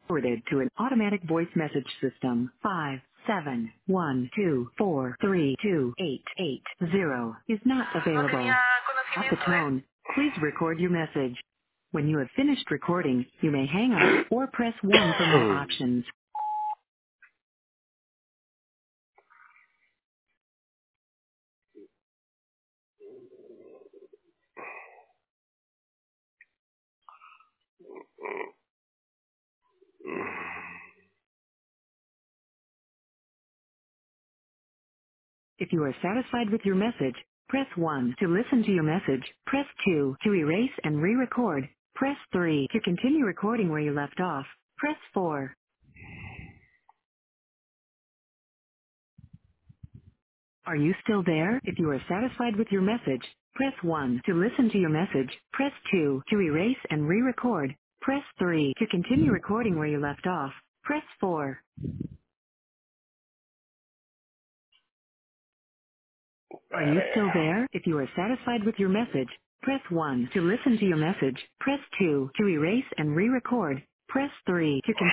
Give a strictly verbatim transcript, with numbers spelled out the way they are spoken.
Forwarded to an automatic voice message system. Five seven one two four three two eight eight zero is not No available. tenía At the conocimiento de él. tone, please record your message. When you have finished recording, you may hang up or press one for more options. If you are satisfied with your message, press one to listen to your message. Press two to erase and re-record. Press three to continue recording where you left off. Press four. Are you still there? If you are satisfied with your message, press one to listen to your message. Press two to erase and re-record. Press three to continue recording where you left off. Press four. Are you still there? If you are satisfied with your message, press one to listen to your message. Press two to erase and re-record. Press three to continue.